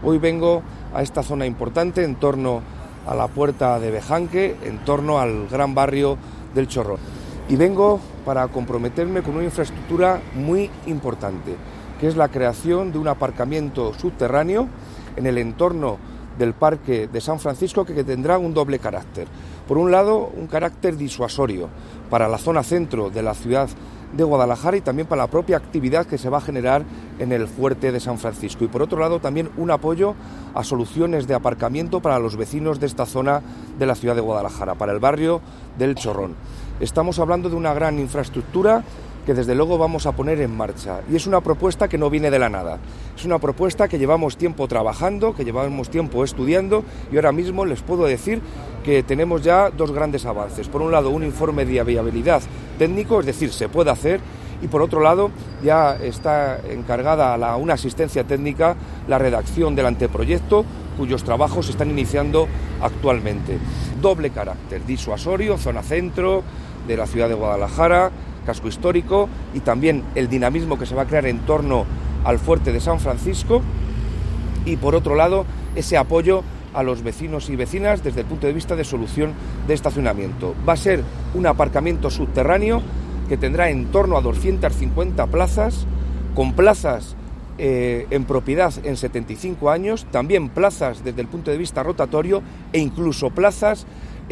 Hoy vengo a esta zona importante en torno a la Puerta de Bejanque, en torno al gran barrio del Chorrón. Y vengo para comprometerme con una infraestructura muy importante, que es la creación de un aparcamiento subterráneo en el entorno del Parque de San Francisco, que tendrá un doble carácter. Por un lado, un carácter disuasorio para la zona centro de la ciudad de Guadalajara y también para la propia actividad que se va a generar en el fuerte de San Francisco. Y por otro lado, también un apoyo a soluciones de aparcamiento para los vecinos de esta zona de la ciudad de Guadalajara, para el barrio del Chorrón. Estamos hablando de una gran infraestructura que desde luego vamos a poner en marcha, y es una propuesta que no viene de la nada, es una propuesta que llevamos tiempo trabajando, que llevamos tiempo estudiando, y ahora mismo les puedo decir que tenemos ya dos grandes avances. Por un lado, un informe de viabilidad técnico, es decir, se puede hacer, y por otro lado, ya está encargada a una asistencia técnica la redacción del anteproyecto, cuyos trabajos se están iniciando actualmente. Doble carácter, disuasorio, zona centro de la ciudad de Guadalajara, casco histórico, y también el dinamismo que se va a crear en torno al fuerte de San Francisco, y por otro lado ese apoyo a los vecinos y vecinas desde el punto de vista de solución de estacionamiento. Va a ser un aparcamiento subterráneo que tendrá en torno a 250 plazas, con plazas en propiedad en 75 años, también plazas desde el punto de vista rotatorio e incluso plazas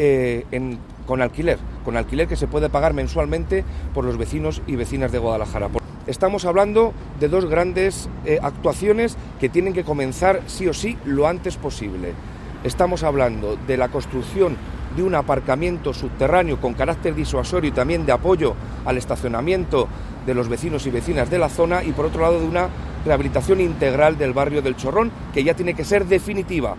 con alquiler que se puede pagar mensualmente por los vecinos y vecinas de Guadalajara. Estamos hablando de dos grandes actuaciones que tienen que comenzar sí o sí lo antes posible. Estamos hablando de la construcción de un aparcamiento subterráneo con carácter disuasorio y también de apoyo al estacionamiento de los vecinos y vecinas de la zona, y por otro lado de una rehabilitación integral del barrio del Chorrón, que ya tiene que ser definitiva.